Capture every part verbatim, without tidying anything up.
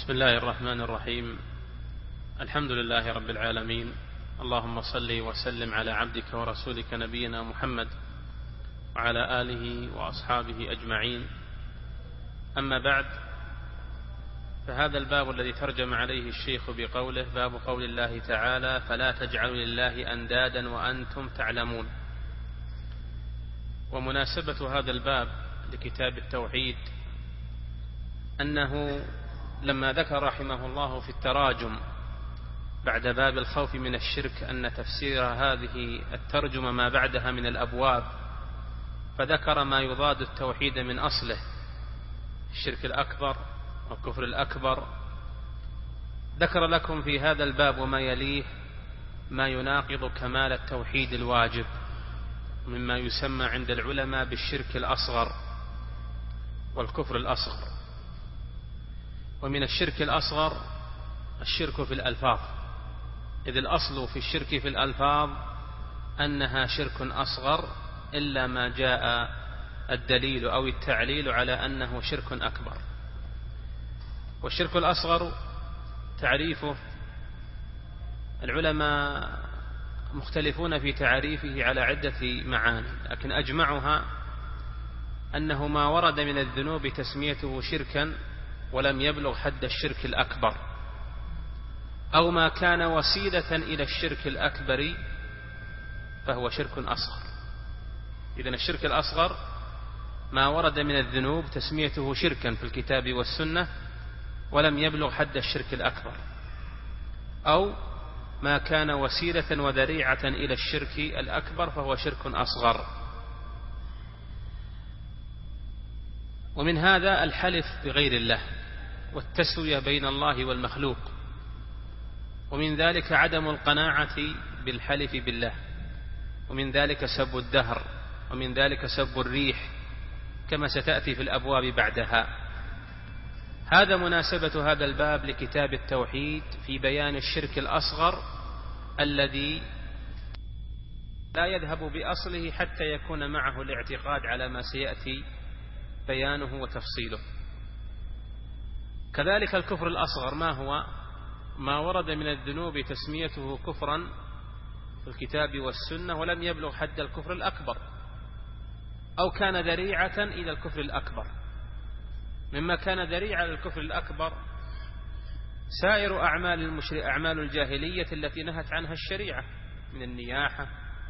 بسم الله الرحمن الرحيم. الحمد لله رب العالمين، اللهم صل وسلم على عبدك ورسولك نبينا محمد وعلى آله وأصحابه أجمعين. أما بعد، فهذا الباب الذي ترجم عليه الشيخ بقوله: باب قول الله تعالى: فلا تجعلوا لله أندادا وأنتم تعلمون. ومناسبة هذا الباب لكتاب التوحيد أنه لما ذكر رحمه الله في التراجم بعد باب الخوف من الشرك أن تفسير هذه الترجمة ما بعدها من الأبواب، فذكر ما يضاد التوحيد من أصله: الشرك الأكبر والكفر الأكبر. ذكر لكم في هذا الباب وما يليه ما يناقض كمال التوحيد الواجب، مما يسمى عند العلماء بالشرك الأصغر والكفر الأصغر. ومن الشرك الأصغر الشرك في الألفاظ، إذ الأصل في الشرك في الألفاظ أنها شرك أصغر إلا ما جاء الدليل أو التعليل على أنه شرك أكبر. والشرك الأصغر تعريفه العلماء مختلفون في تعريفه على عدة معاني، لكن أجمعها أنه ما ورد من الذنوب تسميته شركا ولم يبلغ حد الشرك الأكبر، أو ما كان وسيلة إلى الشرك الأكبر فهو شرك أصغر. إذن الشرك الأصغر ما ورد من الذنوب تسميته شركا في الكتاب والسنة ولم يبلغ حد الشرك الأكبر، أو ما كان وسيلة وذريعة إلى الشرك الأكبر فهو شرك أصغر. ومن هذا الحلف بغير الله والتسوية بين الله والمخلوق، ومن ذلك عدم القناعة بالحلف بالله، ومن ذلك سب الدهر، ومن ذلك سب الريح، كما ستأتي في الأبواب بعدها. هذا مناسبة هذا الباب لكتاب التوحيد في بيان الشرك الأصغر الذي لا يذهب بأصله حتى يكون معه الاعتقاد على ما سيأتي بيانه وتفصيله. كذلك الكفر الأصغر ما هو؟ ما ورد من الذنوب تسميته كفرا في الكتاب والسنة ولم يبلغ حد الكفر الأكبر، أو كان ذريعة إلى الكفر الأكبر. مما كان ذريعة للكفر الأكبر سائر أعمال المشرك، أعمال الجاهلية التي نهت عنها الشريعة من النياحة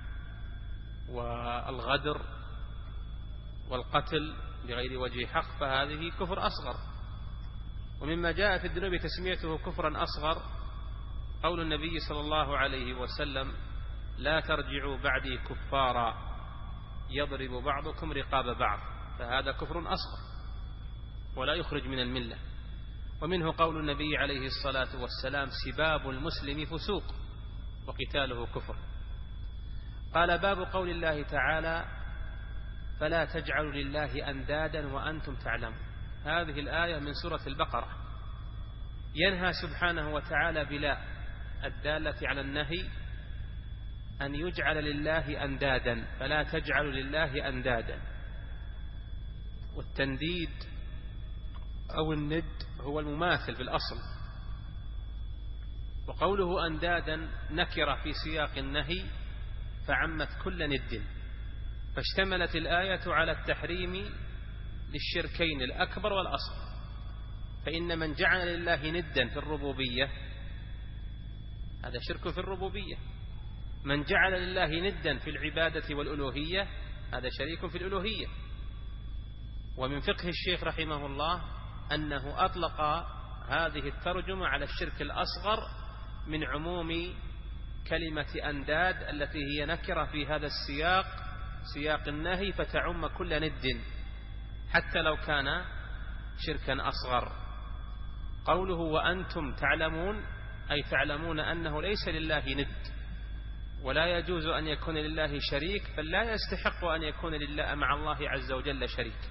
والغدر والقتل بغير وجه حق، فهذه كفر أصغر. ومما جاء في الذنوب تسميته كفرا أصغر قول النبي صلى الله عليه وسلم: لا ترجعوا بعدي كفارا يضرب بعضكم رقاب بعض، فهذا كفر أصغر ولا يخرج من الملة. ومنه قول النبي عليه الصلاة والسلام: سباب المسلم فسوق وقتاله كفر. قال: باب قول الله تعالى: فلا تجعلوا لله أندادا وأنتم تعلمون. هذه الآية من سورة البقرة، ينهى سبحانه وتعالى بلا الدالة على النهي أن يجعل لله أندادا، فلا تجعلوا لله أندادا. والتنديد أو الند هو المماثل في الأصل، وقوله أندادا نكرة في سياق النهي فعمت كل ند، فاشتملت الآية على التحريم للشركين الأكبر والأصغر. فإن من جعل لله ندا في الربوبية هذا شرك في الربوبية، من جعل لله ندا في العبادة والألوهية هذا شريك في الألوهية. ومن فقه الشيخ رحمه الله أنه أطلق هذه الترجمة على الشرك الأصغر من عموم كلمة أنداد التي هي نكرة في هذا السياق، سياق النهي، فتعم كل ند حتى لو كان شركا أصغر. قوله وأنتم تعلمون أي تعلمون أنه ليس لله ند، ولا يجوز أن يكون لله شريك، فلا يستحق أن يكون لله مع الله عز وجل شريك.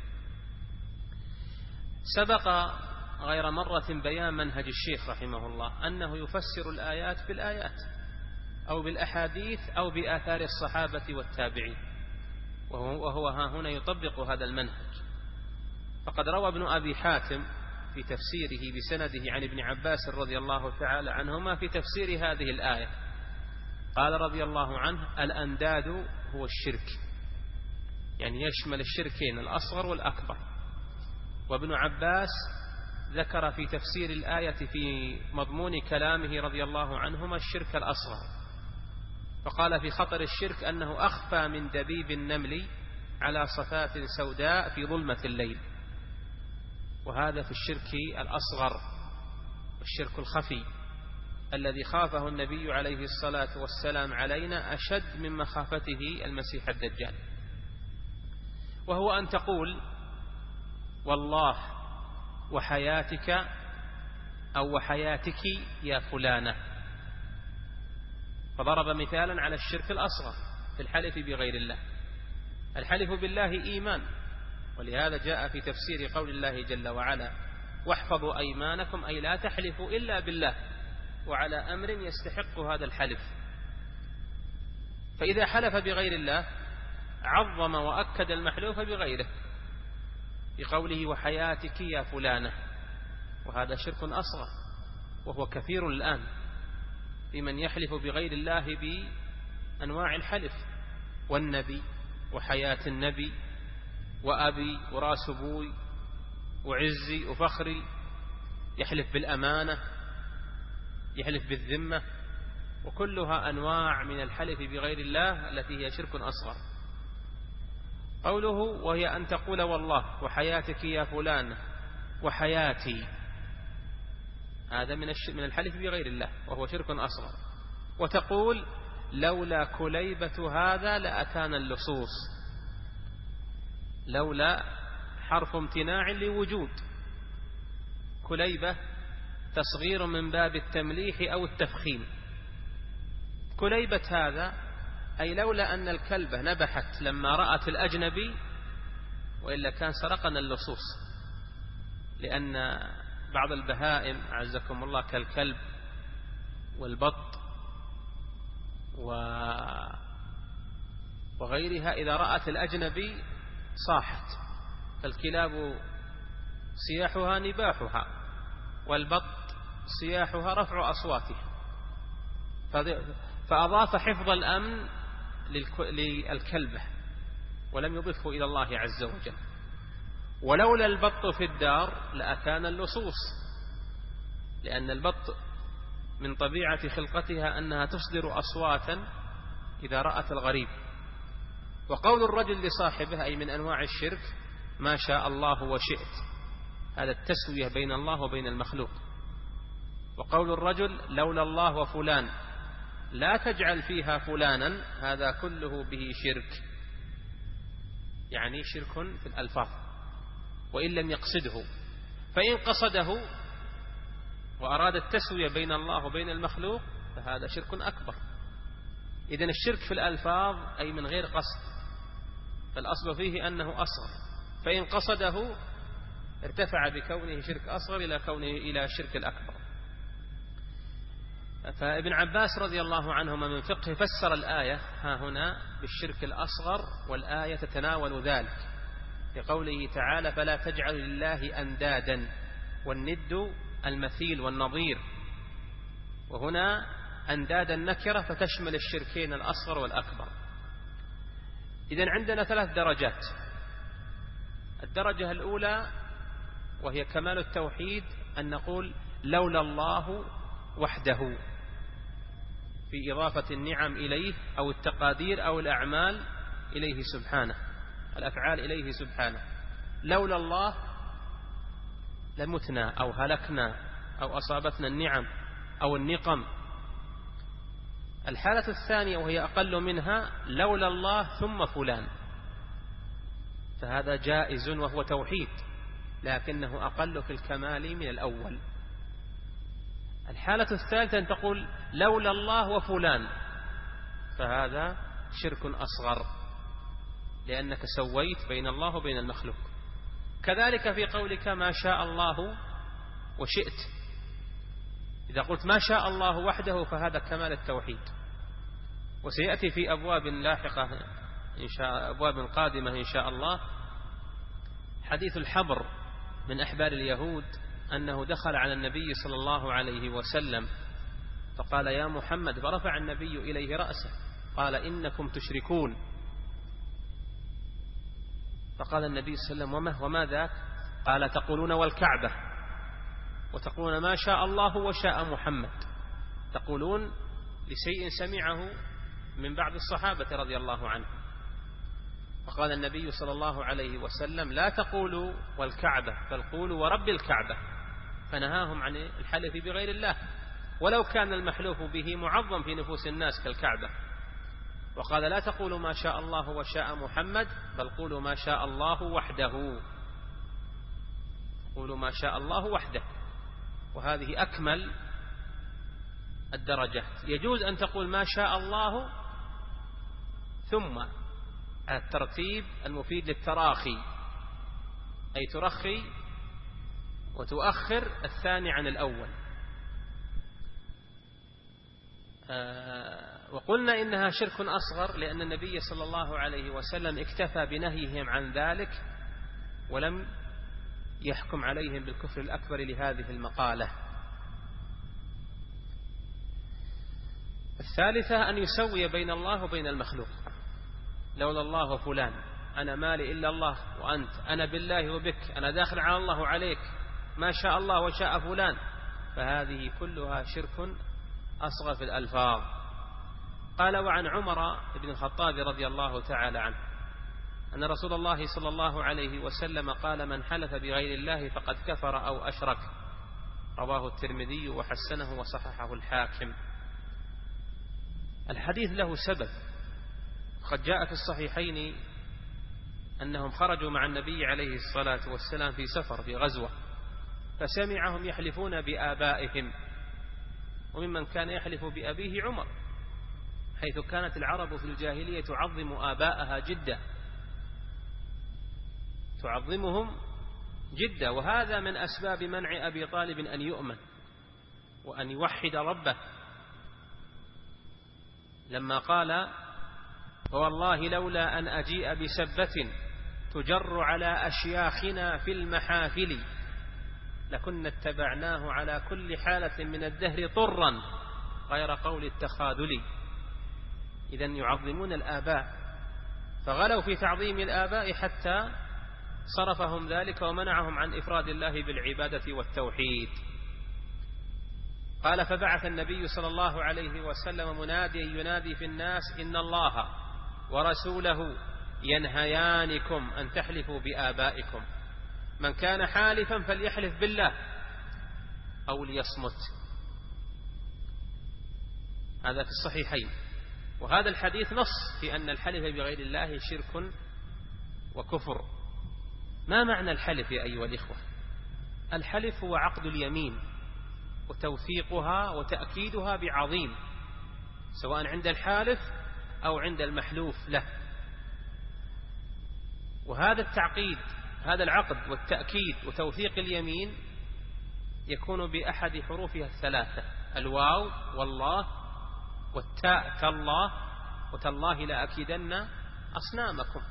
سبق غير مرة بيان منهج الشيخ رحمه الله أنه يفسر الآيات بالآيات أو بالأحاديث أو بآثار الصحابة والتابعين، وهو ها هنا يطبق هذا المنهج. فقد روى ابن أبي حاتم في تفسيره بسنده عن ابن عباس رضي الله تعالى عنهما في تفسير هذه الآية، قال رضي الله عنه: الأنداد هو الشرك، يعني يشمل الشركين الأصغر والأكبر. وابن عباس ذكر في تفسير الآية في مضمون كلامه رضي الله عنهما الشرك الأصغر، فقال في خطر الشرك أنه أخفى من دبيب النمل على صفات سوداء في ظلمة الليل، وهذا في الشرك الأصغر، الشرك الخفي الذي خافه النبي عليه الصلاة والسلام علينا أشد من مخافته المسيح الدجال، وهو أن تقول: والله وحياتك أو وحياتك يا فلانة. فضرب مثالا على الشرك الأصغر في الحلف بغير الله. الحلف بالله إيمان، ولهذا جاء في تفسير قول الله جل وعلا: واحفظوا أيمانكم، أي لا تحلفوا إلا بالله وعلى أمر يستحق هذا الحلف. فإذا حلف بغير الله عظم وأكد المحلوف بغيره بقوله: وحياتك يا فلانة، وهذا شرك أصغر وهو كثير الآن بمن يحلف بغير الله بأنواع الحلف: والنبي، وحياة النبي، وأبي، وراس أبوي، وعزي وفخري، يحلف بالأمانة، يحلف بالذمة، وكلها أنواع من الحلف بغير الله التي هي شرك أصغر. قوله: وهي أن تقول والله وحياتك يا فلان وحياتي، هذا من من الحلف بغير الله وهو شرك أصغر. وتقول: لولا كليبة هذا لأكان اللصوص، لولا حرف امتناع لوجود، كليبة تصغير من باب التمليح أو التفخيم. كليبة هذا أي لولا أن الكلبة نبحت لما رأت الأجنبي وإلا كان سرقنا اللصوص، لأن بعض البهائم أعزكم الله كالكلب والبط وغيرها إذا رأت الأجنبي صاحت، فالكلاب صياحها نباحها، والبط صياحها رفع أصواتها، فأضاف حفظ الأمن للكلبة ولم يضفه إلى الله عز وجل. ولولا البط في الدار لأكان اللصوص، لأن البط من طبيعة خلقتها أنها تصدر أصواتا إذا رأت الغريب. وقول الرجل لصاحبه أي من أنواع الشرك: ما شاء الله وشئت، هذا التسوية بين الله وبين المخلوق. وقول الرجل: لولا الله وفلان لا تجعل فيها فلانا، هذا كله به شرك، يعني شرك في الألفاظ وإن لم يقصده. فإن قصده وأراد التسوية بين الله وبين المخلوق فهذا شرك أكبر. إذن الشرك في الألفاظ أي من غير قصد، فالأصل فيه أنه أصغر، فإن قصده ارتفع بكونه شرك أصغر إلى كونه إلى شرك الأكبر. فابن عباس رضي الله عنهما من فقه فسر الآية ها هنا بالشرك الأصغر، والآية تتناول ذلك لقوله تعالى: فلا تجعل لله أندادا، والند المثيل والنظير، وهنا أندادا نكرة فتشمل الشركين الأصغر والأكبر. إذن عندنا ثلاث درجات. الدرجة الأولى وهي كمال التوحيد، أن نقول لولا الله وحده في إضافة النعم إليه أو التقادير أو الأعمال إليه سبحانه، الأفعال إليه سبحانه. لولا الله لمتنا أو هلكنا أو أصابتنا النعم أو النقم. الحالة الثانية وهي أقل منها: لولا الله ثم فلان، فهذا جائز وهو توحيد لكنه أقل في الكمال من الأول. الحالة الثالثة أن تقول لولا الله وفلان، فهذا شرك أصغر لأنك سويت بين الله وبين المخلوق. كذلك في قولك ما شاء الله وشئت، إذا قلت ما شاء الله وحده فهذا كمال التوحيد. وسيأتي في أبواب لاحقة إن شاء أبواب قادمة إن شاء الله حديث الحبر من أحبار اليهود أنه دخل على النبي صلى الله عليه وسلم فقال يا محمد، فرفع النبي إليه رأسه قال إنكم تشركون. فقال النبي صلى الله عليه وسلم وما, وما ذاك؟ قال تقولون والكعبة، وتقولون ما شاء الله وشاء محمد، تقولون لشيء سمعه من بعض الصحابة رضي الله عنهم. فقال النبي صلى الله عليه وسلم لا تقولوا والكعبة بل قولوا ورب الكعبة، فنهاهم عن الحلف بغير الله ولو كان المحلوف به معظم في نفوس الناس كالكعبة. وقال لا تقولوا ما شاء الله وشاء محمد بل قولوا ما شاء الله وحده، قولوا ما شاء الله وحده، وهذه أكمل الدرجات. يجوز أن تقول ما شاء الله ثم على الترتيب المفيد للتراخي، أي ترخي وتؤخر الثاني عن الأول. آه وقلنا إنها شرك أصغر لأن النبي صلى الله عليه وسلم اكتفى بنهيهم عن ذلك ولم يحكم عليهم بالكفر الأكبر لهذه المقالة. الثالثة أن يسوي بين الله وبين المخلوق، لولا الله وفلان، أنا مالي إلا الله وأنت، أنا بالله وبك، أنا داخل على الله وعليك، ما شاء الله وشاء فلان، فهذه كلها شرك أصغر في الألفاظ. قال وعن عمر بن الخطاب رضي الله تعالى عنه أن رسول الله صلى الله عليه وسلم قال من حلف بغير الله فقد كفر أو أشرك، رواه الترمذي وحسنه وصححه الحاكم. الحديث له سبب، قد جاء في الصحيحين أنهم خرجوا مع النبي عليه الصلاة والسلام في سفر في غزوة، فسمعهم يحلفون بآبائهم، وممن كان يحلف بأبيه عمر، حيث كانت العرب في الجاهلية تعظم آباءها جدا، تعظمهم جدا، وهذا من أسباب منع أبي طالب أن يؤمن وأن يوحد ربه، لما قال فوالله لولا أن أجيء بسبة تجر على أشياخنا في المحافل لكنا اتبعناه على كل حالة من الدهر طرا غير قول التخاذل. إذن يعظمون الآباء، فغلوا في تعظيم الآباء حتى صرفهم ذلك ومنعهم عن إفراد الله بالعبادة والتوحيد. قال فبعث النبي صلى الله عليه وسلم مناديا ينادي في الناس إن الله ورسوله ينهيانكم أن تحلفوا بآبائكم، من كان حالفا فليحلف بالله أو ليصمت. هذا في الصحيحين، وهذا الحديث نص في أن الحلف بغير الله شرك وكفر. ما معنى الحلف يا أيها الإخوة؟ الحلف هو عقد اليمين وتوثيقها وتأكيدها بعظيم، سواء عند الحالف أو عند المحلوف له. وهذا التعقيد، هذا العقد والتأكيد وتوثيق اليمين يكون بأحد حروفها الثلاثة، الواو والله والتاء تالله وتالله لأكيدن أصنامكم،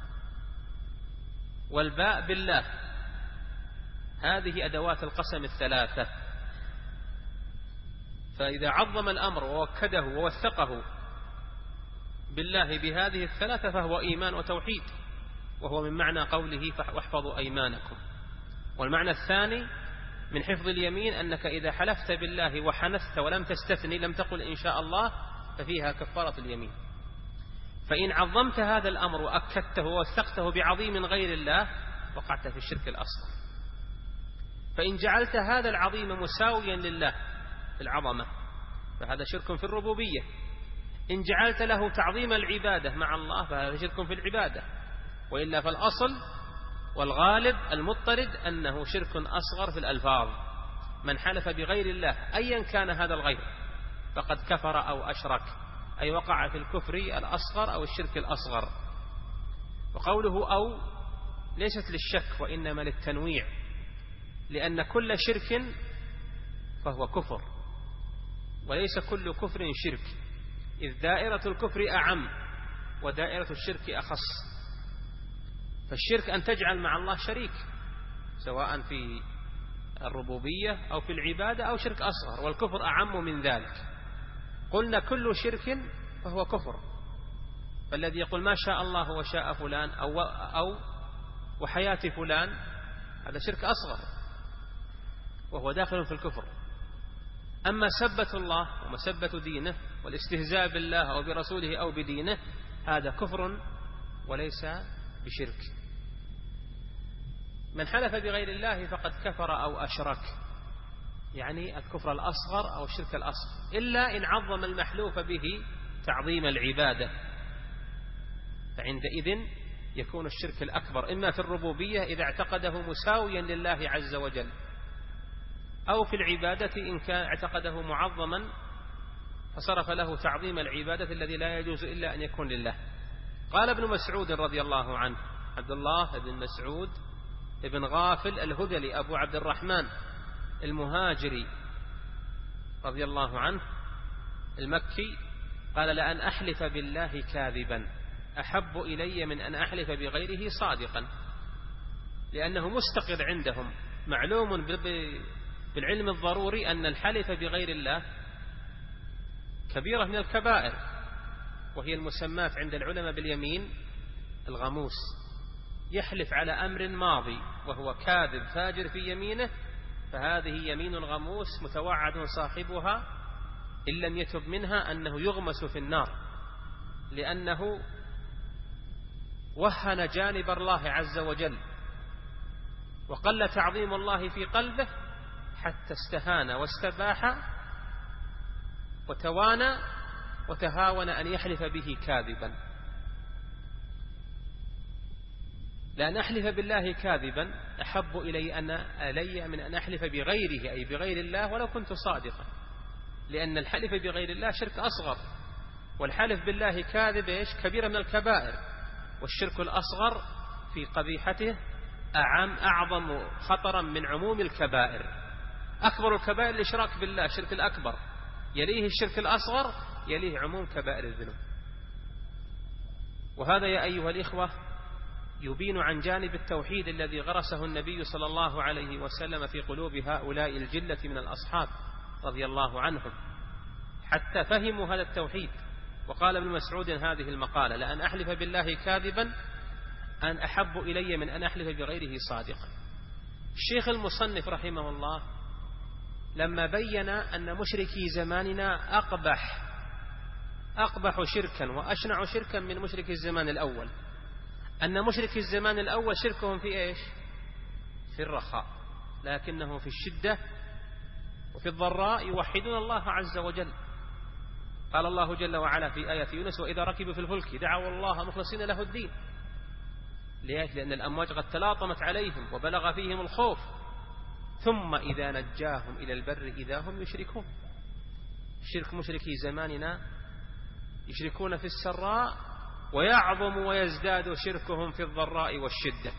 والباء بالله. هذه أدوات القسم الثلاثة. فإذا عظم الأمر ووكده ووثقه بالله بهذه الثلاثة فهو إيمان وتوحيد، وهو من معنى قوله واحفظوا أيمانكم. والمعنى الثاني من حفظ اليمين أنك إذا حلفت بالله وحنثت ولم تستثني، لم تقل إن شاء الله، ففيها كفارة اليمين. فإن عظمت هذا الأمر وأكدته ووثقته بعظيم غير الله وقعت في الشرك الأصغر. فإن جعلت هذا العظيم مساويا لله في العظمة فهذا شرك في الربوبية. إن جعلت له تعظيم العبادة مع الله فهذا شرك في العبادة. وإلا فالأصل والغالب المضطرد أنه شرك أصغر في الألفاظ. من حلف بغير الله أيا كان هذا الغير فقد كفر أو أشرك، أي وقع في الكفر الأصغر أو الشرك الأصغر. وقوله أو ليست للشك وإنما للتنويع، لأن كل شرك فهو كفر، وليس كل كفر شرك، إذ دائرة الكفر أعم ودائرة الشرك أخص. فالشرك أن تجعل مع الله شريك، سواء في الربوبية أو في العبادة أو شرك أصغر، والكفر أعم من ذلك. قلنا كل شرك فهو كفر، فالذي يقول ما شاء الله وشاء فلان أو, أو وحياة فلان هذا شرك أصغر وهو داخل في الكفر. أما سبة الله ومسبة دينه والاستهزاء بالله أو برسوله أو بدينه هذا كفر وليس بشرك. من حلف بغير الله فقد كفر أو أشرك، يعني الكفر الأصغر أو الشرك الأصغر، إلا إن عظم المحلوف به تعظيم العبادة، فعندئذ يكون الشرك الأكبر إما في الربوبية إذا اعتقده مساويا لله عز وجل، أو في العبادة إن كان اعتقده معظما فصرف له تعظيم العبادة الذي لا يجوز إلا أن يكون لله. قال ابن مسعود رضي الله عنه، عبد الله بن مسعود ابن غافل الهذلي أبو عبد الرحمن المهاجري رضي الله عنه المكي، قال لأن أحلف بالله كاذبا أحب إلي من أن أحلف بغيره صادقا، لأنه مستقر عندهم، معلوم بالعلم الضروري أن الحلف بغير الله كبيرة من الكبائر، وهي المسمات عند العلماء باليمين الغموس. يحلف على أمر ماضي وهو كاذب فاجر في يمينه، فهذه يمين غموس متوعد صاحبها إن لم يتب منها أنه يغمس في النار، لأنه وهن جانب الله عز وجل وقل تعظيم الله في قلبه حتى استهان واستباح وتوانى وتهاون أن يحلف به كاذبا. لأن أحلف بالله كاذبا أحب إلي أن ألي من أن أحلف بغيره، أي بغير الله ولو كنت صادقا، لأن الحلف بغير الله شرك أصغر، والحلف بالله كاذب إيش كبيرة من الكبائر، والشرك الأصغر في قبيحته أعم أعظم خطرا من عموم الكبائر. أكبر الكبائر الإشراك بالله الشرك الأكبر، يليه الشرك الأصغر، يليه عموم كبائر الذنوب. وهذا يا أيها الإخوة يبين عن جانب التوحيد الذي غرسه النبي صلى الله عليه وسلم في قلوب هؤلاء الجلة من الأصحاب رضي الله عنهم، حتى فهموا هذا التوحيد. وقال ابن مسعود هذه المقالة: لأن أحلف بالله كاذبا أن أحب إلي من أن أحلف بغيره صادقا. الشيخ المصنف رحمه الله لما بين أن مشركي زماننا أقبح أقبح شركا وأشنع شركا من مشركي الزمان الأول، أن مشركي الزمان الأول شركهم في إيش؟ في الرخاء، لكنه في الشدة وفي الضراء يوحدون الله عز وجل. قال الله جل وعلا في آية يونس: وإذا ركبوا في الفلك دعوا الله مخلصين له الدين. ليش؟ لأن الأمواج قد تلاطمت عليهم وبلغ فيهم الخوف، ثم إذا نجاهم إلى البر إذا هم يشركون. شرك مشركي زماننا يشركون في السراء ويعظم ويزداد شركهم في الضراء والشدة.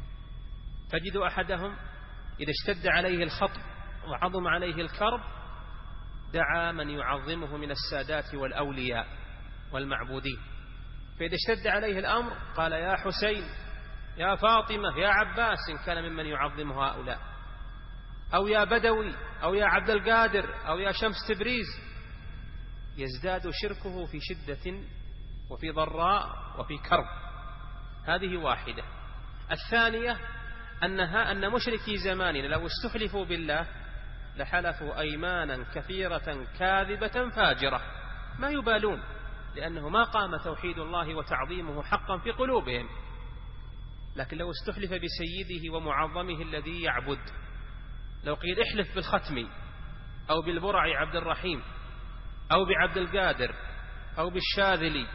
تجد أحدهم إذا اشتد عليه الخطب وعظم عليه الكرب دعا من يعظمه من السادات والأولياء والمعبودين، فإذا اشتد عليه الأمر قال: يا حسين، يا فاطمة، يا عباس، إن كان ممن يعظم هؤلاء، أو يا بدوي، أو يا عبد القادر، أو يا شمس تبريز. يزداد شركه في شدة وفي ضراء وفي كرب. هذه واحدة. الثانية أنها أن مشركي زماننا لو استحلفوا بالله لحلفوا أيمانا كثيرة كاذبة فاجرة، ما يبالون، لأنه ما قام توحيد الله وتعظيمه حقا في قلوبهم. لكن لو استحلف بسيده ومعظمه الذي يعبد، لو قيل احلف بالختم أو بالبرع عبد الرحيم أو بعبد القادر أو بالشاذلي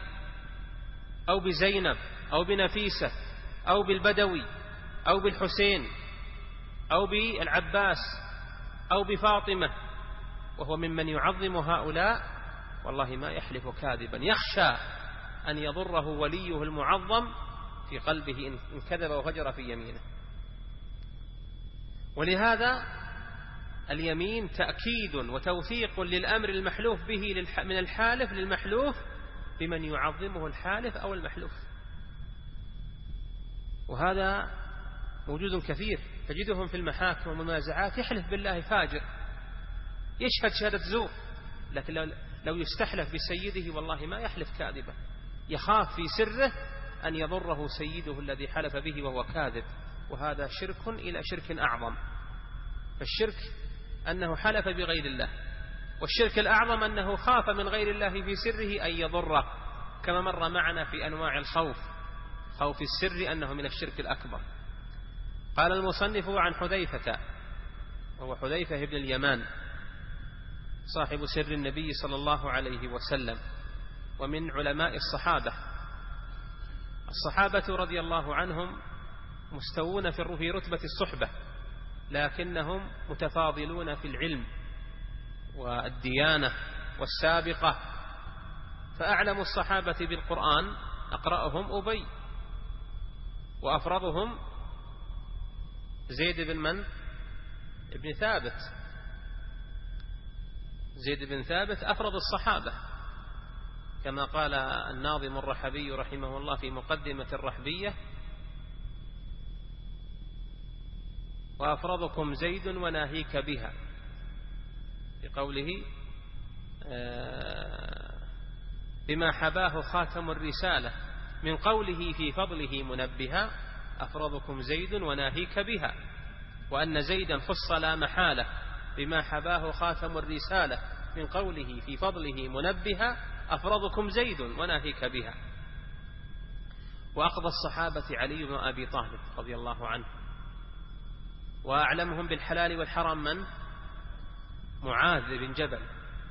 أو بزينب أو بنفيسة أو بالبدوي أو بالحسين أو بالعباس أو بفاطمة، وهو ممن يعظم هؤلاء، والله ما يحلف كاذبا، يخشى أن يضره وليه المعظم في قلبه إن كذب وفجر في يمينه. ولهذا اليمين تأكيد وتوثيق للأمر المحلوف به من الحالف للمحلوف بمن يعظمه الحالف أو المحلوف. وهذا موجود كثير تجدهم في المحاكم والمنازعات يحلف بالله فاجر، يشهد شهادة زور، لكن لو يستحلف بسيده والله ما يحلف كاذبا، يخاف في سره أن يضره سيده الذي حلف به وهو كاذب، وهذا شرك إلى شرك أعظم. فالشرك أنه حلف بغير الله، والشرك الأعظم أنه خاف من غير الله في سره أن يضره، كما مر معنا في أنواع الخوف، خوف السر أنه من الشرك الأكبر. قال المصنف عن حذيفة، وهو حذيفة بن اليمان صاحب سر النبي صلى الله عليه وسلم ومن علماء الصحابة. الصحابة رضي الله عنهم مستوون في رتبة الصحبة، لكنهم متفاضلون في العلم والديانة والسابقة. فأعلم الصحابة بالقرآن أقرأهم أبي، وأفرضهم زيد بن من؟ ابن ثابت. زيد بن ثابت أفرض الصحابة، كما قال الناظم الرحبي رحمه الله في مقدمة الرحبية: وأفرضكم زيد وناهيك بها، بقوله بما حباه خاتم الرسالة، من قوله في فضله منبها: أفرضكم زيد وناهيك بها، وأن زيدا خص لا محالة بما حباه خاتم الرسالة، من قوله في فضله منبها: أفرضكم زيد وناهيك بها. وأقضى الصحابة علي بن أبي طالب رضي الله عنه، وأعلمهم بالحلال والحرام من؟ معاذ بن جبل،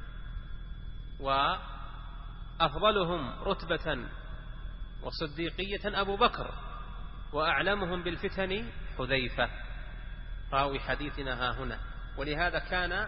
وأفضلهم رتبة وصديقية أبو بكر، وأعلمهم بالفتن حذيفة راوي حديثنا ها هنا. ولهذا كان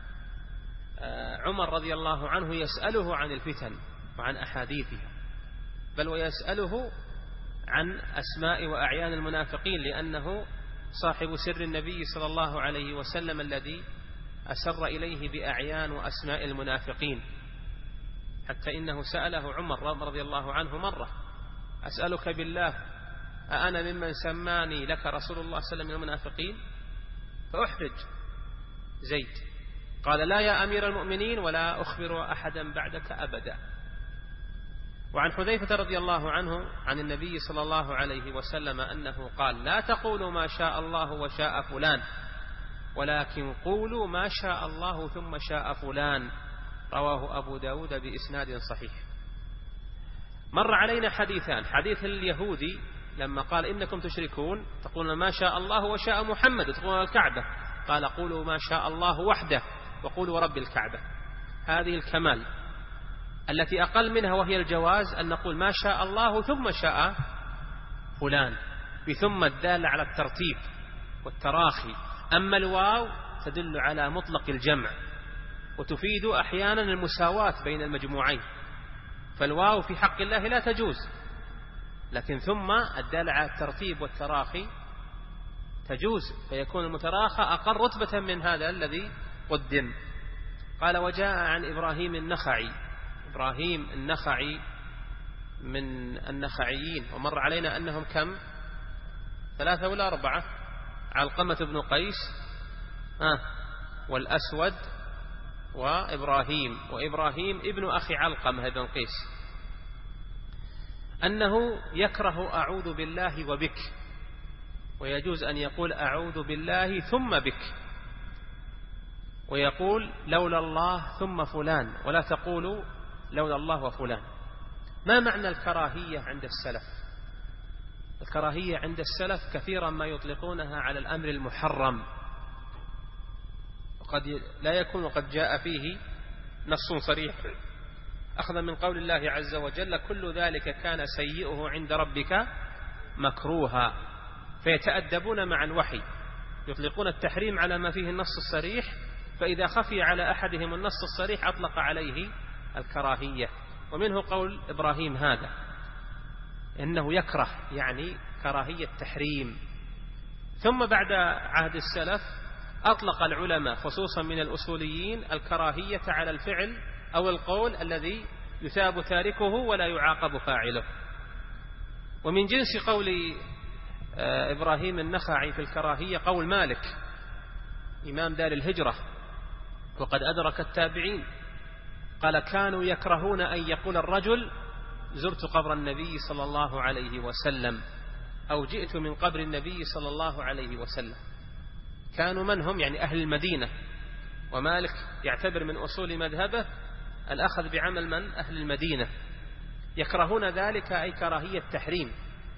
عمر رضي الله عنه يسأله عن الفتن وعن أحاديثها، بل ويسأله عن أسماء وأعيان المنافقين، لأنه صاحب سر النبي صلى الله عليه وسلم الذي أسر إليه بأعيان وأسماء المنافقين، حتى إنه سأله عمر رضي الله عنه مرة: أسألك بالله أأنا ممن سماني لك رسول الله صلى الله عليه وسلم من المنافقين؟ فأحرج زيد، قال: لا يا أمير المؤمنين، ولا أخبر أحدا بعدك أبدا. وعن حذيفة رضي الله عنه عن النبي صلى الله عليه وسلم أنه قال: لا تقولوا ما شاء الله وشاء فلان، ولكن قولوا ما شاء الله ثم شاء فلان. رواه أبو داود بإسناد صحيح. مر علينا حديثان: حديث اليهودي لما قال: إنكم تشركون تقولون ما شاء الله وشاء محمد تقولون الكعبة، قال: قولوا ما شاء الله وحده وقولوا رب الكعبة. هذه الكمال التي أقل منها وهي الجواز أن نقول ما شاء الله ثم شاء فلان، بثم الدالة على الترتيب والتراخي. أما الواو تدل على مطلق الجمع، وتفيد أحيانا المساواة بين المجموعين، فالواو في حق الله لا تجوز، لكن ثم الدالة على الترتيب والتراخي تجوز، فيكون المتراخى أقل رتبة من هذا الذي قدم. قال: وجاء عن إبراهيم النخعي. إبراهيم النخعي من النخعيين، ومر علينا أنهم كم؟ ثلاثة ولا أربعة؟ علقمة بن قيس آه والأسود وإبراهيم، وإبراهيم ابن أخي علقمة بن قيس، أنه يكره أعوذ بالله وبك، ويجوز أن يقول أعوذ بالله ثم بك، ويقول لولا الله ثم فلان، ولا تقولوا لولا الله وفلان. ما معنى الكراهية عند السلف؟ الكراهية عند السلف كثيرا ما يطلقونها على الأمر المحرم، وقد لا يكون قد جاء فيه نص صريح، أخذا من قول الله عز وجل: كل ذلك كان سيئه عند ربك مكروها. فيتأدبون مع الوحي، يطلقون التحريم على ما فيه النص الصريح، فإذا خفي على أحدهم النص الصريح أطلق عليه الكراهية. ومنه قول إبراهيم هذا، إنه يكره، يعني كراهية تحريم. ثم بعد عهد السلف أطلق العلماء خصوصا من الأصوليين الكراهية على الفعل أو القول الذي يثاب تاركه ولا يعاقب فاعله. ومن جنس قول إبراهيم النخعي في الكراهية قول مالك إمام دار الهجرة وقد أدرك التابعين، قال كانوا يكرهون أن يقول الرجل زرت قبر النبي صلى الله عليه وسلم أو جئت من قبر النبي صلى الله عليه وسلم. كانوا من هم؟ يعني أهل المدينة، ومالك يعتبر من أصول مذهبه الأخذ بعمل من؟ أهل المدينة. يكرهون ذلك أي كراهية تحريم.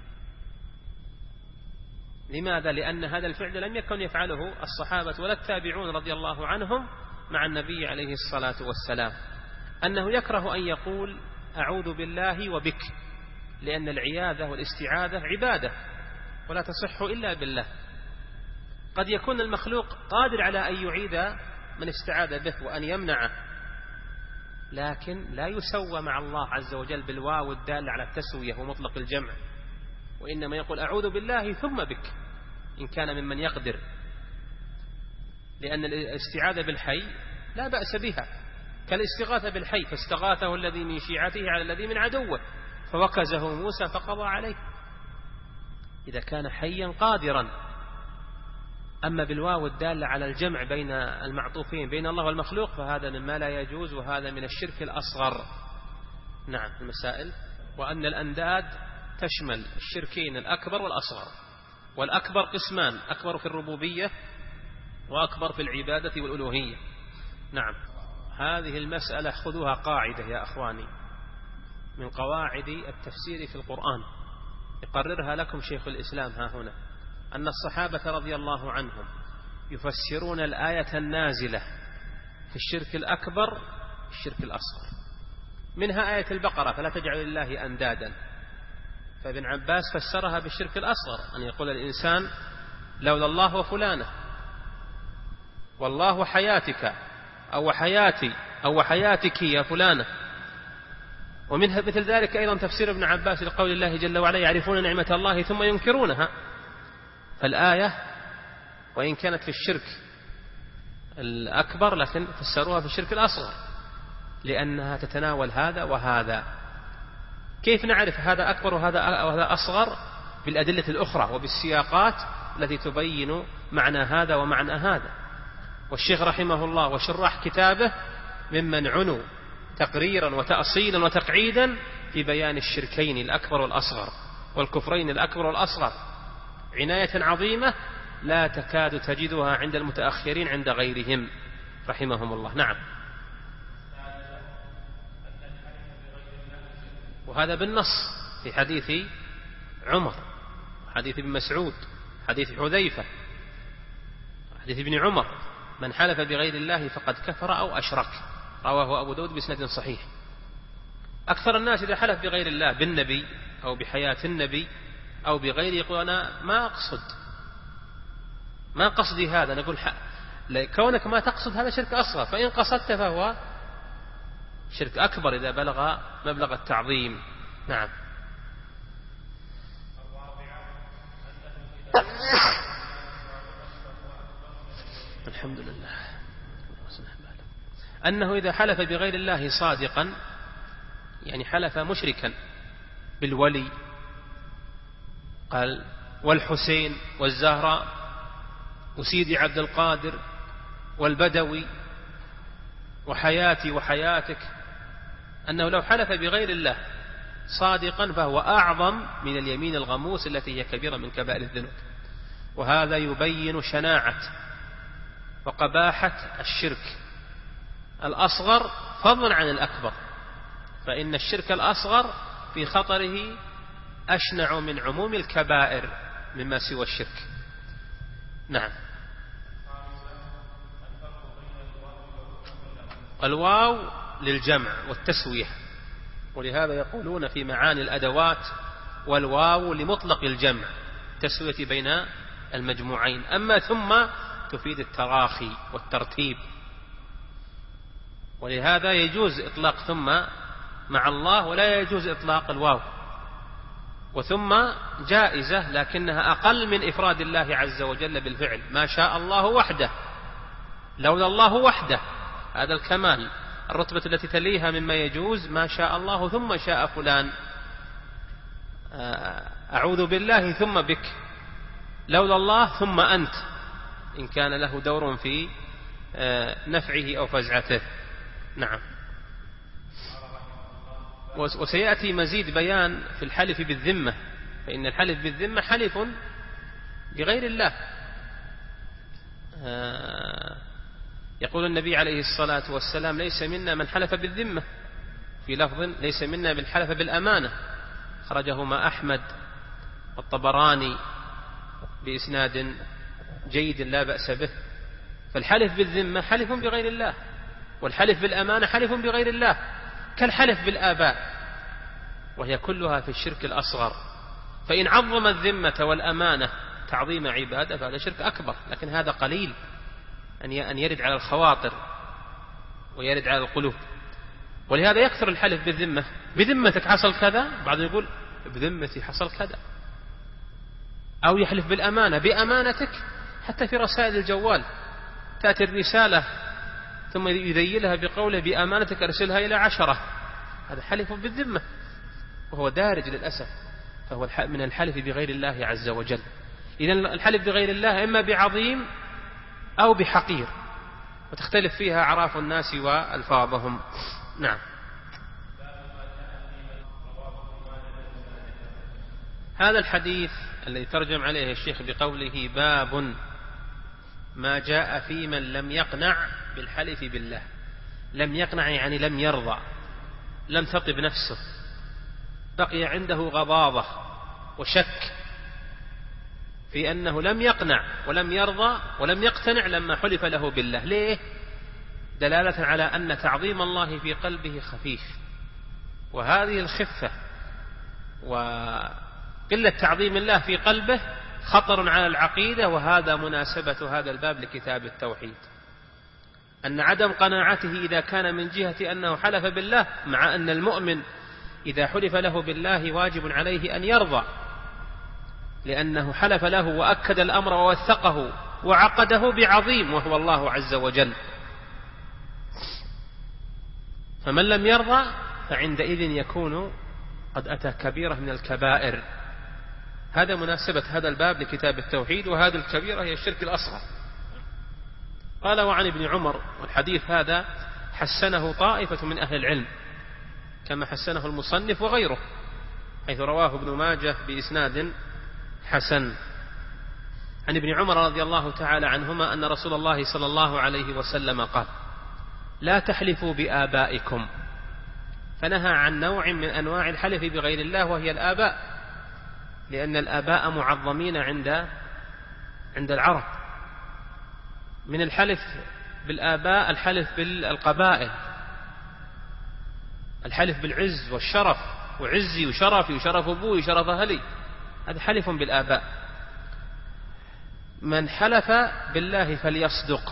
لماذا؟ لأن هذا الفعل لم يكن يفعله الصحابة ولا التابعون رضي الله عنهم مع النبي عليه الصلاة والسلام. أنه يكره أن يقول أعوذ بالله وبك، لأن العياذة والاستعاذة عبادة ولا تصح إلا بالله. قد يكون المخلوق قادر على أن يعيد من استعاذ به وأن يمنعه، لكن لا يسوى مع الله عز وجل بالواو الدالة على التسوية ومطلق الجمع، وإنما يقول أعوذ بالله ثم بك إن كان ممن يقدر، لأن الاستعاذة بالحي لا بأس بها، كالاستغاثة بالحي، فاستغاثه الذي من شيعته على الذي من عدوه فوكزه موسى فقضى عليه إذا كان حيا قادرا. أما بالواو الدالة على الجمع بين المعطوفين بين الله والمخلوق فهذا مما لا يجوز، وهذا من الشرك الأصغر. نعم. المسائل وأن الأنداد تشمل الشركين الأكبر والأصغر، والأكبر قسمان: أكبر في الربوبية وأكبر في العبادة والألوهية. نعم. هذه المسألة خذوها قاعدة يا أخواني من قواعد التفسير في القرآن، يقررها لكم شيخ الإسلام ها هنا، أن الصحابة رضي الله عنهم يفسرون الآية النازلة في الشرك الأكبر الشرك الأصغر، منها آية البقرة فلا تجعل الله أندادا، فابن عباس فسرها بالشرك الأصغر، أن يقول الإنسان لولا الله وفلانه، والله حياتك أو حياتي أو حياتك يا فلانة. ومنها مثل ذلك أيضا تفسير ابن عباس لقول الله جل وعلا يعرفون نعمة الله ثم ينكرونها. فالآية وإن كانت في الشرك الأكبر لكن فسروها في الشرك الأصغر لأنها تتناول هذا وهذا. كيف نعرف هذا أكبر وهذا وهذا أصغر؟ بالأدلة الأخرى وبالسياقات التي تبين معنى هذا ومعنى هذا. والشيخ رحمه الله وشراح كتابه ممن عنوا تقريرا وتأصيلا وتقعيدا في بيان الشركين الأكبر والأصغر والكفرين الأكبر والأصغر عناية عظيمة لا تكاد تجدها عند المتأخرين عند غيرهم رحمهم الله. نعم. وهذا بالنص في حديث عمر، حديث ابن مسعود، حديث حذيفة، حديث ابن عمر: من حلف بغير الله فقد كفر أو أشرك، رواه أبو داود بإسناد صحيح. أكثر الناس إذا حلف بغير الله بالنبي أو بحياة النبي أو بغيره يقول أنا ما أقصد، ما قصدي هذا. نقول كونك ما تقصد هذا شرك أصغر، فإن قصدت فهو شرك أكبر إذا بلغ مبلغ التعظيم. نعم. الحمد لله. أنه إذا حلف بغير الله صادقا، يعني حلف مشركا بالولي، قال والحسين والزهراء وسيدي عبد القادر والبدوي وحياتي وحياتك، أنه لو حلف بغير الله صادقا فهو أعظم من اليمين الغموس التي هي كبيرة من كبائر الذنوب. وهذا يبين شناعة وقباحة الشرك الأصغر فضلا عن الأكبر، فإن الشرك الأصغر في خطره أشنع من عموم الكبائر مما سوى الشرك. نعم. الواو للجمع والتسوية، ولهذا يقولون في معاني الأدوات والواو لمطلق الجمع تسوية بين المجموعين. أما ثم تفيد التراخي والترتيب، ولهذا يجوز إطلاق ثم مع الله ولا يجوز إطلاق الواو. وثم جائزة لكنها أقل من إفراد الله عز وجل بالفعل، ما شاء الله وحده، لولا الله وحده، هذا الكمال. الرتبة التي تليها مما يجوز ما شاء الله ثم شاء فلان، أعوذ بالله ثم بك، لولا الله ثم أنت، إن كان له دور في نفعه أو فزعته. نعم. وسيأتي مزيد بيان في الحلف بالذمة، فإن الحلف بالذمة حلف بغير الله. يقول النبي عليه الصلاة والسلام: ليس منا من حلف بالذمة، في لفظ: ليس منا من حلف بالأمانة، خرجهما أحمد والطبراني بإسناد جيد لا بأس به. فالحلف بالذمة حلف بغير الله، والحلف بالأمانة حلف بغير الله، كالحلف بالآباء، وهي كلها في الشرك الأصغر. فإن عظم الذمة والأمانة تعظيم عبادة فهذا شرك أكبر، لكن هذا قليل أن يرد على الخواطر ويرد على القلوب. ولهذا يكثر الحلف بالذمة: بذمتك حصل كذا، بعضهم يقول بذمتي حصل كذا. أو يحلف بالأمانة: بأمانتك، حتى في رسائل الجوال تأتي الرسالة ثم يذيلها بقوله: بأمانتك أرسلها إلى عشرة. هذا حلف بالذمة وهو دارج للأسف، فهو من الحلف بغير الله عز وجل. إذن الحلف بغير الله إما بعظيم أو بحقير، وتختلف فيها أعراف الناس وألفاظهم. نعم. هذا الحديث الذي ترجم عليه الشيخ بقوله: باب ما جاء في من لم يقنع بالحلف بالله. لم يقنع يعني لم يرضى، لم تطب نفسه، بقي عنده غضاضة وشك في أنه لم يقنع ولم يرضى ولم يقتنع لما حلف له بالله. ليه؟ دلالة على أن تعظيم الله في قلبه خفيف، وهذه الخفة وقلة تعظيم الله في قلبه خطر على العقيدة. وهذا مناسبة هذا الباب لكتاب التوحيد، أن عدم قناعته إذا كان من جهة أنه حلف بالله، مع أن المؤمن إذا حلف له بالله واجب عليه أن يرضى، لأنه حلف له وأكد الأمر ووثقه وعقده بعظيم وهو الله عز وجل. فمن لم يرضى فعندئذ يكون قد أتى كبيرة من الكبائر. هذا مناسبة هذا الباب لكتاب التوحيد، وهذه الكبيرة هي الشرك الأصغر. قال: وعن ابن عمر، والحديث هذا حسنه طائفة من أهل العلم كما حسنه المصنف وغيره، حيث رواه ابن ماجه بإسناد حسن. عن ابن عمر رضي الله تعالى عنهما أن رسول الله صلى الله عليه وسلم قال: لا تحلفوا بآبائكم، فنهى عن نوع من أنواع الحلف بغير الله وهي الآباء، لأن الآباء معظمين عند عند العرب. من الحلف بالآباء الحلف بالقبائل، الحلف بالعز والشرف، وعزي وشرفي وشرف أبوي وشرف أهلي، هذا حلف بالآباء. من حلف بالله فليصدق،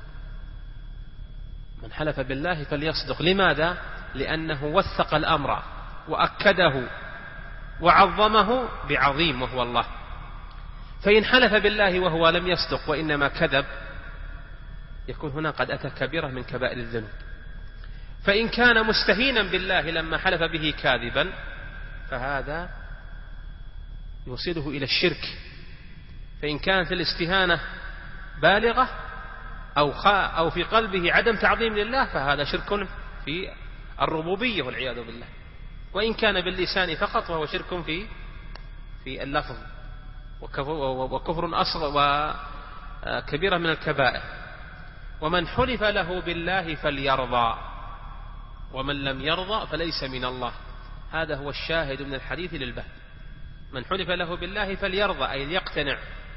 من حلف بالله فليصدق. لماذا؟ لأنه وثق الأمر وأكده وعظمه بعظيم وهو الله. فإن حلف بالله وهو لم يصدق وإنما كذب، يكون هنا قد أتى كبيرة من كبائر الذنوب. فإن كان مستهينا بالله لما حلف به كاذبا، فهذا يوصله إلى الشرك. فإن كانت الاستهانة بالغة أو, أو في قلبه عدم تعظيم لله، فهذا شرك في الربوبية والعياذ بالله. وإن كان باللسان فقط فهو شرك في في اللفظ وكفر أصغر وكبيرة من الكبائر. ومن حلف له بالله فليرضى، ومن لم يرضى فليس من الله. هذا هو الشاهد من الحديث للباب. من حلف له بالله فليرضى أي ليقتنع،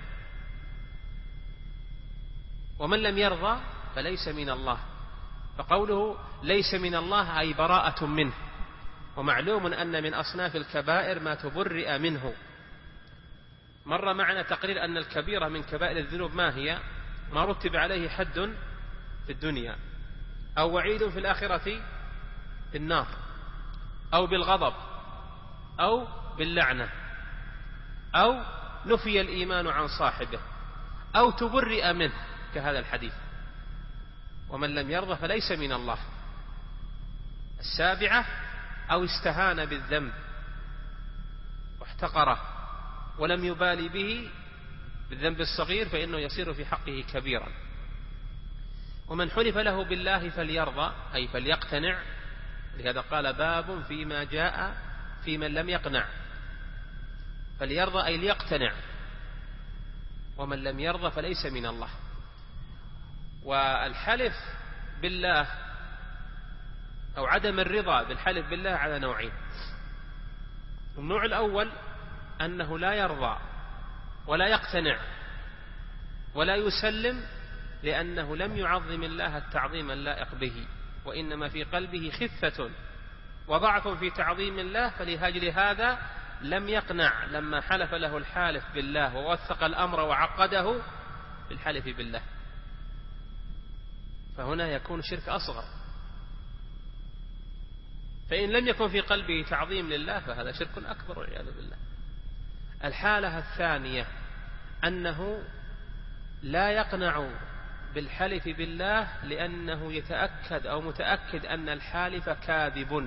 ومن لم يرضى فليس من الله. فقوله ليس من الله أي براءة منه. ومعلوم أن من أصناف الكبائر ما تبرئ منه. مر معنا تقرير أن الكبيرة من كبائر الذنوب ما هي؟ ما رتب عليه حد في الدنيا، أو وعيد في الآخرة في النار، أو بالغضب، أو باللعنة، أو نفي الإيمان عن صاحبه، أو تبرئ منه كهذا الحديث. ومن لم يرضى فليس من الله. السابعة أو استهان بالذنب واحتقره ولم يبالي به بالذنب الصغير فإنه يصير في حقه كبيرا. ومن حلف له بالله فليرضى أي فليقتنع، لهذا قال باب فيما جاء في من لم يقنع، فليرضى أي ليقتنع، ومن لم يرضى فليس من الله. والحلف بالله أو عدم الرضا بالحلف بالله على نوعين. النوع الأول أنه لا يرضى ولا يقتنع ولا يسلم لأنه لم يعظم الله التعظيم اللائق به، وإنما في قلبه خفة وضعف في تعظيم الله، فلهاجل هذا لم يقنع لما حلف له الحالف بالله ووثق الأمر وعقده بالحلف بالله، فهنا يكون شرك أصغر. فإن لم يكن في قلبه تعظيم لله فهذا شرك أكبر والعياذ بالله. الحالة الثانية أنه لا يقنع بالحلف بالله لأنه يتأكد أو متأكد أن الحالف كاذب،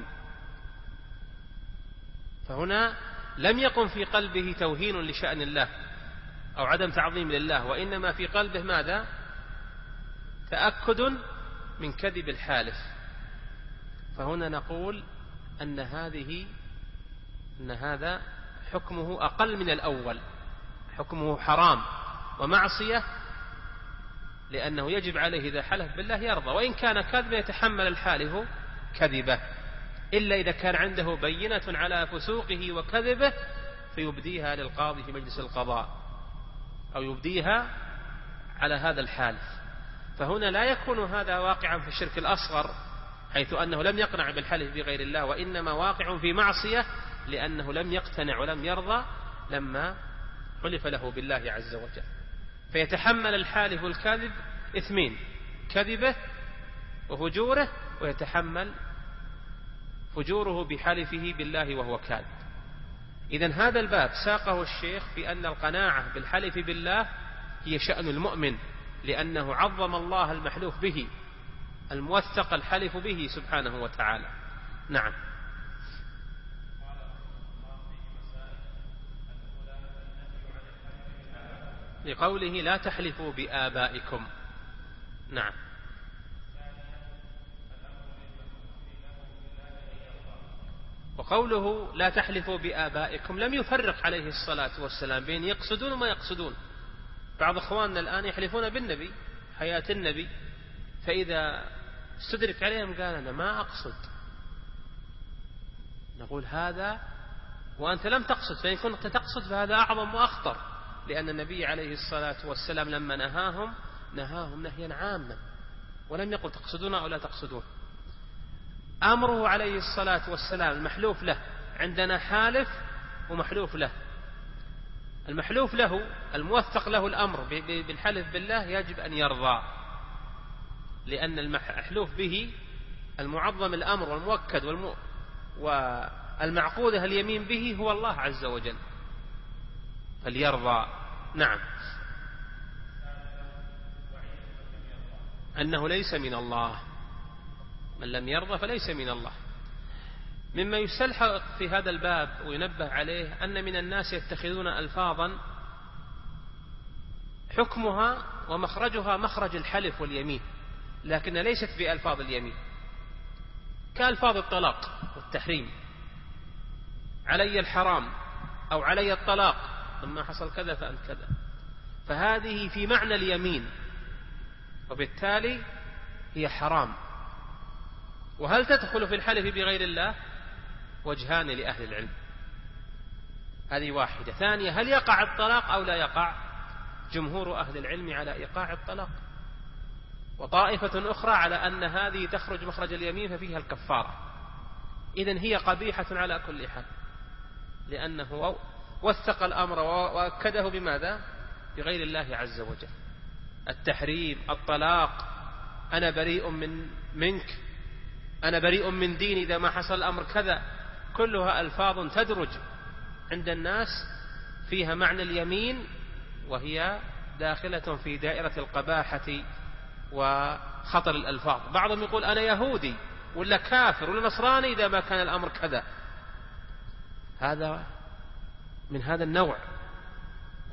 فهنا لم يكن في قلبه توهين لشأن الله أو عدم تعظيم لله، وإنما في قلبه ماذا؟ تأكد من كذب الحالف. فهنا نقول أن هذه أن هذا حكمه أقل من الأول، حكمه حرام ومعصية، لأنه يجب عليه إذا حلف بالله يرضى، وإن كان كذبا يتحمل الحالف كذبه، إلا إذا كان عنده بينة على فسوقه وكذبه فيبديها للقاضي في مجلس القضاء أو يبديها على هذا الحالف. فهنا لا يكون هذا واقعا في الشرك الأصغر حيث أنه لم يقنع بالحلف بغير الله، وإنما واقع في معصية لأنه لم يقتنع ولم يرضى لما حلف له بالله عز وجل، فيتحمل الحالف الكاذب اثمين: كذبه وفجوره، ويتحمل فجوره بحلفه بالله وهو كاذب. إذن هذا الباب ساقه الشيخ بأن القناعة بالحلف بالله هي شأن المؤمن، لأنه عظم الله المحلوف به الموثق الحلف به سبحانه وتعالى. نعم. لقوله لا تحلفوا بآبائكم. نعم. وقوله لا تحلفوا بآبائكم لم يفرق عليه الصلاة والسلام بين يقصدون وما يقصدون. بعض أخواننا الآن يحلفون بالنبي حياة النبي، فإذا استدرك عليهم قال أنا ما أقصد، نقول هذا وأنت لم تقصد، فإن كنت تقصد فهذا أعظم وأخطر، لأن النبي عليه الصلاة والسلام لما نهاهم نهاهم نهيا عاما ولم يقل تقصدون أو لا تقصدون. أمره عليه الصلاة والسلام المحلوف له، عندنا حالف ومحلوف له. المحلوف له الموثق له الأمر بالحلف بالله يجب أن يرضى، لأن المحلوف به المعظم الأمر والمؤكد والم... والمعقودة اليمين به هو الله عز وجل، فليرضى. نعم. أنه ليس من الله، من لم يرضى فليس من الله. مما يستلحق في هذا الباب وينبه عليه أن من الناس يتخذون ألفاظا حكمها ومخرجها مخرج الحلف واليمين، لكن ليست بألفاظ اليمين، كألفاظ الطلاق والتحريم: علي الحرام أو علي الطلاق، لما حصل كذا فأنت كذا، فهذه في معنى اليمين، وبالتالي هي حرام. وهل تدخل في الحلف بغير الله؟ وجهان لأهل العلم، هذه واحدة. ثانية: هل يقع الطلاق أو لا يقع؟ جمهور أهل العلم على إيقاع الطلاق، وطائفة أخرى على أن هذه تخرج مخرج اليمين ففيها الكفارة. إذن هي قبيحة على كل حال، لأنه وثق الأمر وأكده بماذا؟ بغير الله عز وجل. التحريم، الطلاق، أنا بريء من منك، أنا بريء من دين إذا ما حصل الأمر كذا، كلها ألفاظ تدرج عند الناس فيها معنى اليمين، وهي داخلة في دائرة القباحة وخطر الألفاظ. بعضهم يقول أنا يهودي ولا كافر ولا نصراني إذا ما كان الأمر كذا، هذا من هذا النوع.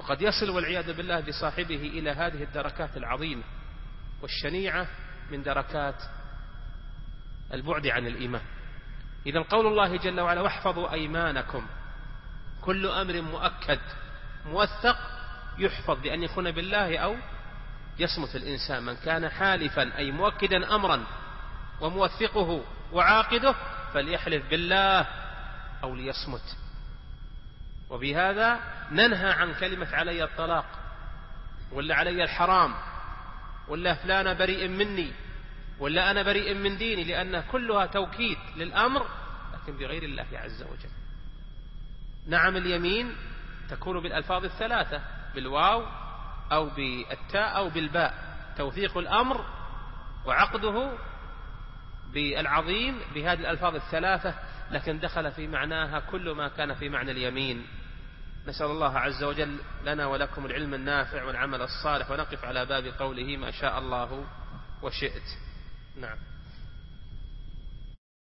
وقد يصل والعياذ بالله بصاحبه إلى هذه الدركات العظيمة والشنيعة من دركات البعد عن الإيمان. إذن قول الله جل وعلا واحفظوا أيمانكم كل أمر مؤكد موثق يحفظ بأن يكون بالله أو يصمت الإنسان. من كان حالفا أي مؤكدا أمرا وموثقه وعاقده فليحلف بالله أو ليصمت. وبهذا ننهى عن كلمة علي الطلاق ولا علي الحرام ولا فلان بريء مني ولا أنا بريء من ديني، لأن كلها توكيد للأمر لكن بغير الله عز وجل. نعم اليمين تكون بالألفاظ الثلاثة بالواو أو بالتاء أو بالباء، توثيق الأمر وعقده بالعظيم بهذه الألفاظ الثلاثة، لكن دخل في معناها كل ما كان في معنى اليمين. نسأل الله عز وجل لنا ولكم العلم النافع والعمل الصالح، ونقف على باب قوله ما شاء الله وشئت. نعم.